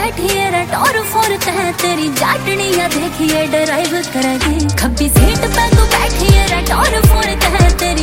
बैठिए रे टोर फोर कह तेरी जाटनी या देखिए ड्राइव करेगी। खब्बी सीट पे तू बैठिए रे टोर फोर कह तेरी